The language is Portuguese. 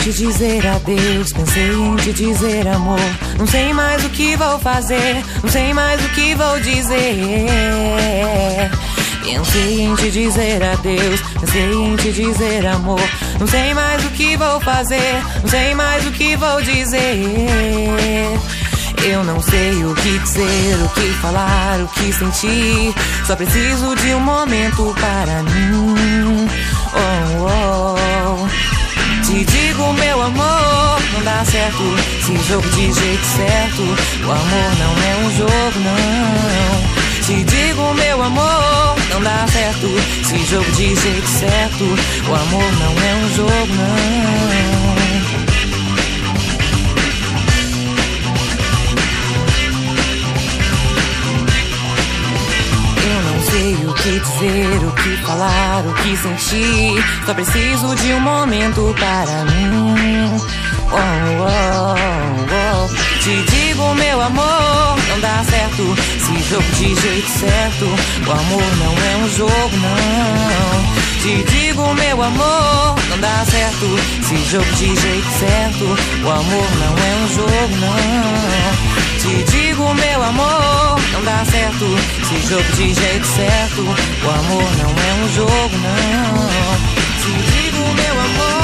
te dizer adeus, pensei em te dizer amor. Não sei mais o que vou fazer, não sei mais o que vou dizer. Pensei em te dizer adeus, pensei em te dizer amor. Não sei mais o que vou fazer, não sei mais o que vou dizer. Eu não sei o que dizer, o que falar, o que sentir. Só preciso de um momento para mim. Oh, oh. Te digo, meu amor, não dá certo esse jogo de jeito certo. O amor não é um jogo, não. Te digo, meu amor, não dá certo esse jogo de jeito certo. O amor não é um jogo, não. O que dizer, o que falar, o que sentir. Só preciso de um momento para mim. Oh, oh, oh. Te digo, meu amor, não dá certo esse jogo de jeito certo. O amor não é um jogo, não. Te digo, meu amor, não dá certo esse jogo de jeito certo. O amor não é um jogo, não. Te digo, meu amor, não dá certo esse jogo de jeito certo. O amor não é um jogo, não. Te digo, meu amor.